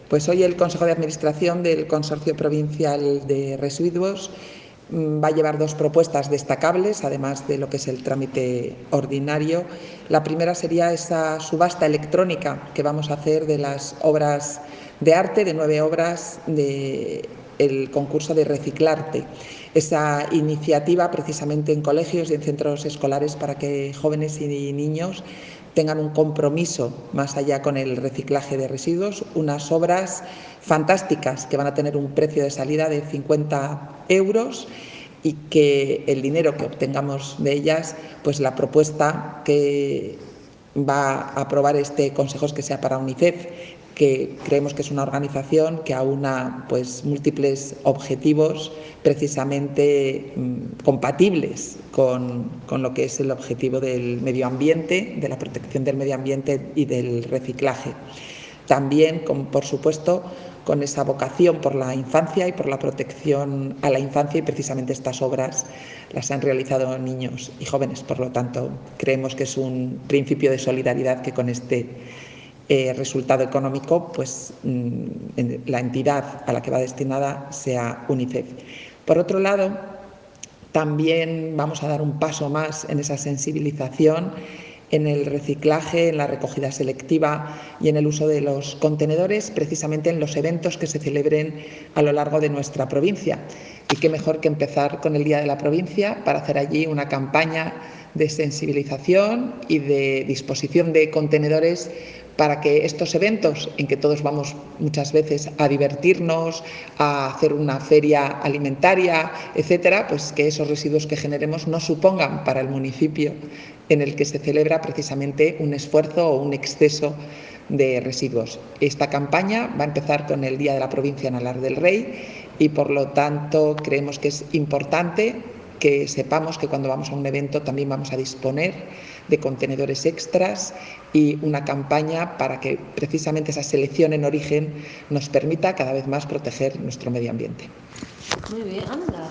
Pues hoy el Consejo de Administración del Consorcio Provincial de Residuos va a llevar dos propuestas destacables, además de lo que es el trámite ordinario. La primera sería esa subasta electrónica que vamos a hacer de las obras de arte, de 9 obras del concurso de Reciclarte. Esa iniciativa precisamente en colegios y en centros escolares para que jóvenes y niños tengan un compromiso más allá con el reciclaje de residuos, unas obras fantásticas que van a tener un precio de salida de 50 euros y que el dinero que obtengamos de ellas, pues la propuesta que va a aprobar este Consejo es que sea para UNICEF, que creemos que es una organización que aúna pues múltiples objetivos precisamente compatibles con lo que es el objetivo del medio ambiente, de la protección del medio ambiente y del reciclaje. También, por supuesto, con esa vocación por la infancia y por la protección a la infancia, y precisamente estas obras las han realizado niños y jóvenes. Por lo tanto, creemos que es un principio de solidaridad que con este resultado económico, pues la entidad a la que va destinada sea UNICEF. Por otro lado, también vamos a dar un paso más en esa sensibilización, en el reciclaje, en la recogida selectiva y en el uso de los contenedores, precisamente en los eventos que se celebren a lo largo de nuestra provincia. Y qué mejor que empezar con el Día de la Provincia para hacer allí una campaña de sensibilización y de disposición de contenedores para que estos eventos, en que todos vamos muchas veces a divertirnos, a hacer una feria alimentaria, etcétera, pues que esos residuos que generemos no supongan para el municipio en el que se celebra precisamente un esfuerzo o un exceso de residuos. Esta campaña va a empezar con el Día de la Provincia en Alar del Rey y, por lo tanto, creemos que es importante que sepamos que cuando vamos a un evento también vamos a disponer de contenedores extras y una campaña para que precisamente esa selección en origen nos permita cada vez más proteger nuestro medio ambiente. Muy bien, anda.